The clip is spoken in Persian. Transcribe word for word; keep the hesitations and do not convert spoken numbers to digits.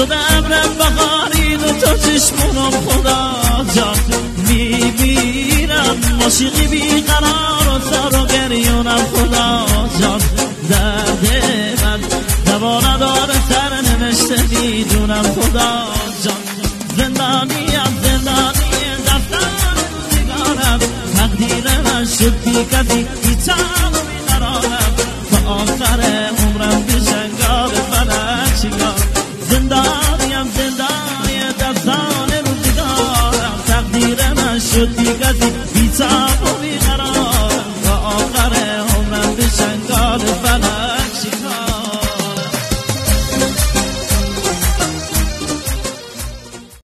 شده ابرم بخارید و تو چشمونم خدا جان میمیرم عاشقی بیقرار و سر و گریونم خدا جان درد من دوا نداره سر نوشته میدونم خدا جان زندانیم زندانی دفتر روزگارم تقدیر من شد بی کسی هیچم